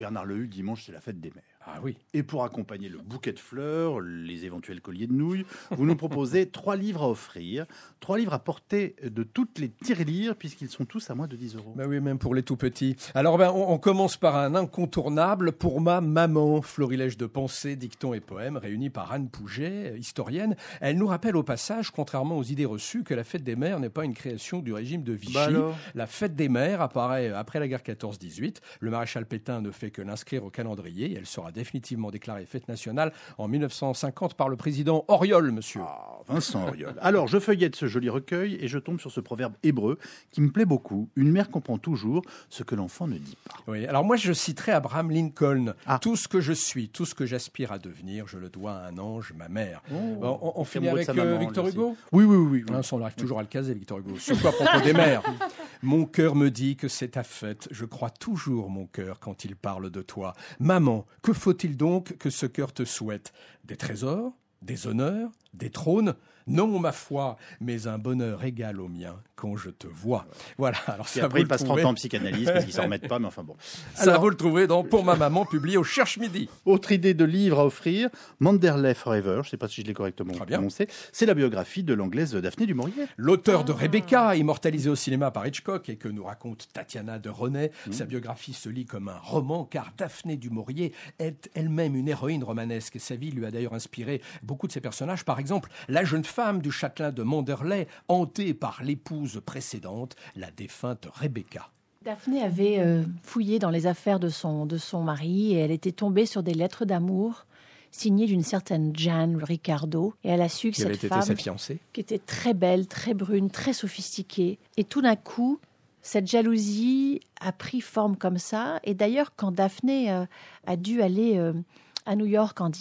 Bernard Lehut, dimanche, c'est la fête des mères. Ah oui. Et pour accompagner le bouquet de fleurs, les éventuels colliers de nouilles, vous nous proposez 3 livres à offrir. 3 livres à portée de toutes les tirelires, puisqu'ils sont tous à moins de 10 €. Ben oui, même pour les tout petits. Alors, on commence par un incontournable pour ma maman. Florilège de pensées, dictons et poèmes réunis par Anne Pouget, historienne. Elle nous rappelle au passage, contrairement aux idées reçues, que la fête des mères n'est pas une création du régime de Vichy. La fête des mères apparaît après la guerre 14-18. Le maréchal Pétain ne fait que l'inscrire au calendrier. Elle sera définitivement déclarée fête nationale en 1950 par le président Auriol, monsieur. Ah, Vincent Auriol. Alors, je feuillette ce joli recueil et je tombe sur ce proverbe hébreu qui me plaît beaucoup. Une mère comprend toujours ce que l'enfant ne dit pas. Oui, alors moi je citerai Abraham Lincoln. Ah. Tout ce que je suis, tout ce que j'aspire à devenir, je le dois à un ange, ma mère. Oh. On finit Amoureux de avec sa maman, Victor lui aussi. Hugo. Oui. Hein, on arrive toujours à le caser, Victor Hugo. Surtout à propos des mères. Mon cœur me dit que c'est ta fête. Je crois toujours mon cœur quand il parle de toi. Maman, que faut-il donc que ce cœur te souhaite? Des trésors? Des honneurs? Des trônes? Non, ma foi, mais un bonheur égal au mien quand je te vois. Voilà. Alors Et après, il passe 30 ans en psychanalyse parce qu'ils s'en remettent pas, mais enfin bon. Ça, vous le trouvez dans Pour ma maman, publié au Cherche Midi. Autre idée de livre à offrir, Manderley Forever, je ne sais pas si je l'ai correctement prononcé, c'est la biographie de l'anglaise Daphné du Maurier. L'auteur de Rebecca, immortalisée au cinéma par Hitchcock et que nous raconte Tatiana de René. Sa biographie se lit comme un roman car Daphné du Maurier est elle-même une héroïne romanesque. Sa vie lui a d'ailleurs inspiré beaucoup de ses personnages. Par exemple, la jeune femme du châtelain de Manderley, hantée par l'épouse précédente, la défunte Rebecca. Daphné avait fouillé dans les affaires de son mari et elle était tombée sur des lettres d'amour signées d'une certaine Jane Ricardo. Et elle a su que Qui avait cette été femme, sa fiancée, qui était très belle, très brune, très sophistiquée. Et tout d'un coup, cette jalousie a pris forme comme ça. Et d'ailleurs, quand Daphné a dû aller à New York en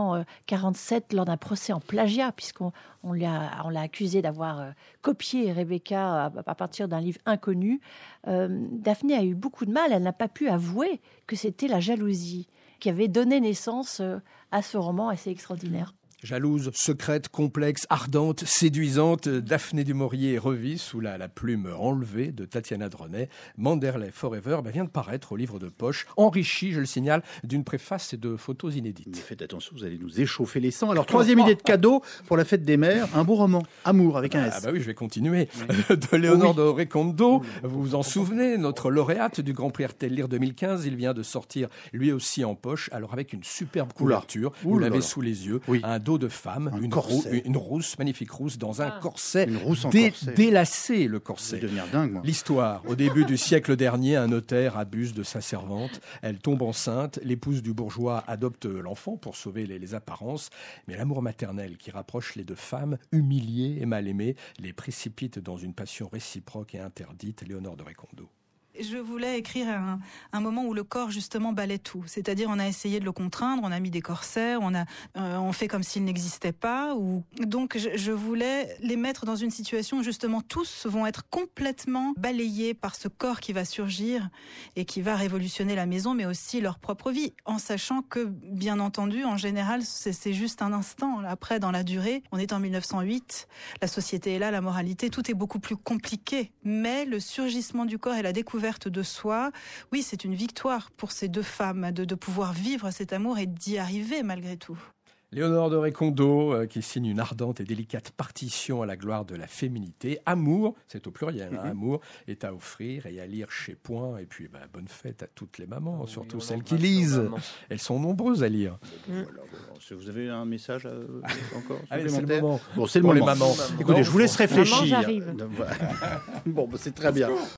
1947 lors d'un procès en plagiat, puisqu'on l'a accusée d'avoir copié Rebecca à partir d'un livre inconnu, Daphné a eu beaucoup de mal. Elle n'a pas pu avouer que c'était la jalousie qui avait donné naissance à ce roman assez extraordinaire. Jalouse, secrète, complexe, ardente, séduisante, Daphné du Maurier est revue sous la plume enlevée de Tatiana de René. Manderley Forever vient de paraître au livre de poche, enrichi, je le signale, d'une préface et de photos inédites. Mais faites attention, vous allez nous échauffer les sangs. Alors, 3e idée de cadeau pour la fête des mères, un beau roman, Amour avec un S. Ah bah oui, je vais continuer. De Léonore de Recondo, vous vous en souvenez, notre lauréate du Grand Prix RTL Lire 2015, il vient de sortir lui aussi en poche, alors avec une superbe couverture, vous l'avez sous les yeux, un dos de femme, une rousse, magnifique rousse, dans un corset, délacé le corset. Je vais devenir dingue, moi. L'histoire, au début du siècle dernier, un notaire abuse de sa servante, elle tombe enceinte, l'épouse du bourgeois adopte l'enfant pour sauver les apparences, mais l'amour maternel qui rapproche les deux femmes, humiliées et mal aimées, les précipite dans une passion réciproque et interdite. Léonore de Recondo. Je voulais écrire un moment où le corps justement balait tout. C'est-à-dire on a essayé de le contraindre, on a mis des corsets, on fait comme s'il n'existait pas. Donc je voulais les mettre dans une situation où justement tous vont être complètement balayés par ce corps qui va surgir et qui va révolutionner la maison, mais aussi leur propre vie. En sachant que, bien entendu, en général, c'est juste un instant. Après, dans la durée, on est en 1908, la société est là, la moralité, tout est beaucoup plus compliqué. Mais le surgissement du corps et la découverte de soi, oui, c'est une victoire pour ces deux femmes de pouvoir vivre cet amour et d'y arriver malgré tout. Léonore de Recondo qui signe une ardente et délicate partition à la gloire de la féminité. Amour, c'est au pluriel, Amour est à offrir et à lire chez Point. Et puis bonne fête à toutes les mamans, surtout celles qui lisent. Elles sont nombreuses à lire. Voilà. Vous avez un message encore Allez, c'est le moment. Bon, c'est le pour moment. les mamans. Écoutez, je vous laisse réfléchir. Maman, j'arrive. Bon, c'est très bien.